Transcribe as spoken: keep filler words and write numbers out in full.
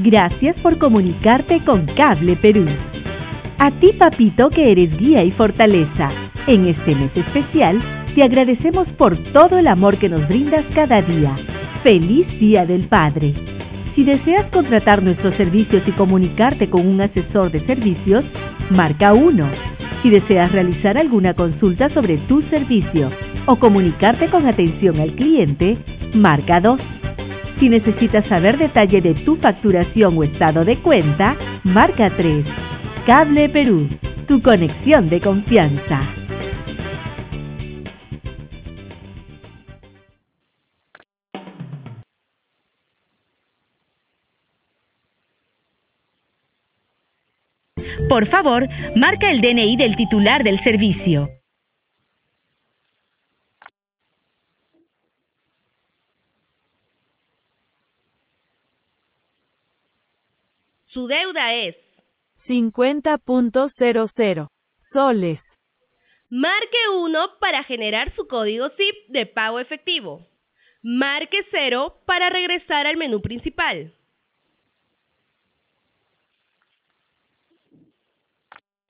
Gracias por comunicarte con Cable Perú. A ti, papito, que eres guía y fortaleza. En este mes especial, te agradecemos por todo el amor que nos brindas cada día. ¡Feliz Día del Padre! Si deseas contratar nuestros servicios y comunicarte con un asesor de servicios, marca uno. Si deseas realizar alguna consulta sobre tu servicio o comunicarte con atención al cliente, marca dos. Si necesitas saber detalle de tu facturación o estado de cuenta, marca tres. Cable Perú, tu conexión de confianza. Por favor, marca el D N I del titular del servicio. Su deuda es cincuenta punto cero cero soles. Marque uno para generar su código S I P de pago efectivo. Marque cero para regresar al menú principal.